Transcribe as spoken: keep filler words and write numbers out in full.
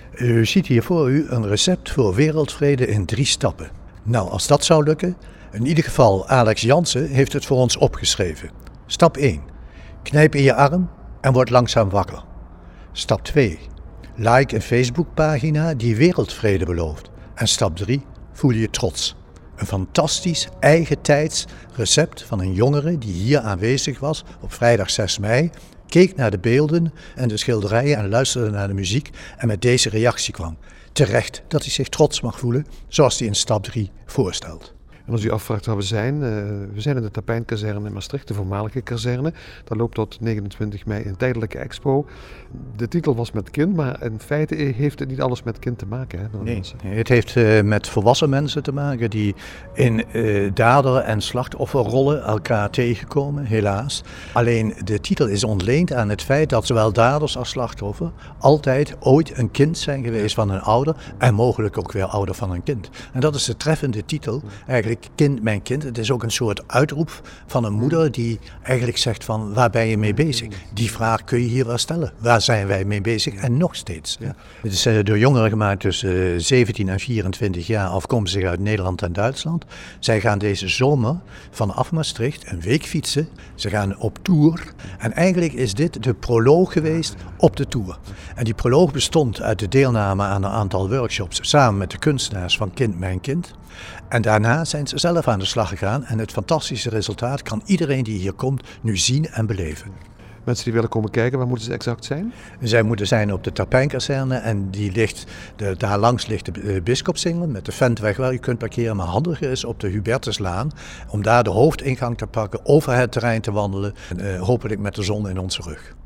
U ziet hier voor u een recept voor wereldvrede in drie stappen. Nou, als dat zou lukken, in ieder geval Alex Jansen heeft het voor ons opgeschreven. Stap één. Knijp in je arm en word langzaam wakker. Stap twee. Like een Facebookpagina die wereldvrede belooft. En stap drie. Voel je trots. Een fantastisch, eigentijds recept van een jongere die hier aanwezig was op vrijdag zes mei, keek naar de beelden en de schilderijen en luisterde naar de muziek en met deze reactie kwam. Terecht dat hij zich trots mag voelen, zoals hij in stap drie voorstelt. En als u afvraagt waar we zijn, uh, we zijn in de Tapijnkazerne in Maastricht, de voormalige kazerne. Dat loopt tot negenentwintig mei een tijdelijke expo. De titel was met kind, maar in feite heeft het niet alles met kind te maken. Hè, nee, mensen. Het heeft uh, met volwassen mensen te maken die in uh, dader- en slachtofferrollen elkaar tegenkomen, helaas. Alleen de titel is ontleend aan het feit dat zowel daders als slachtoffer altijd ooit een kind zijn geweest van een ouder en mogelijk ook weer ouder van een kind. En dat is de treffende titel, eigenlijk kind, mijn kind. Het is ook een soort uitroep van een moeder die eigenlijk zegt van waar ben je mee bezig? Die vraag kun je hier wel stellen. Waar zijn wij mee bezig? En nog steeds. Ja. Het is uh, door jongeren gemaakt tussen uh, zeventien en vierentwintig jaar afkomstig uit Nederland en Duitsland. Zij gaan deze zomer vanaf Maastricht een week fietsen. Ze gaan op tour. En eigenlijk is dit de proloog geweest op de tour. En die proloog bestond uit de deelname aan een aantal workshops samen met de kunstenaars van Kind Mijn Kind. En daarna zijn ze zelf aan de slag gegaan en het fantastische resultaat kan iedereen die hier komt nu zien en beleven. Mensen die willen komen kijken, waar moeten ze exact zijn? Zij moeten zijn op de Tapijnkazerne en die ligt, de, daar langs ligt de Bisschopsingel met de Ventweg waar u kunt parkeren. Maar handiger is op de Hubertuslaan om daar de hoofdingang te pakken, over het terrein te wandelen en uh, hopelijk met de zon in onze rug.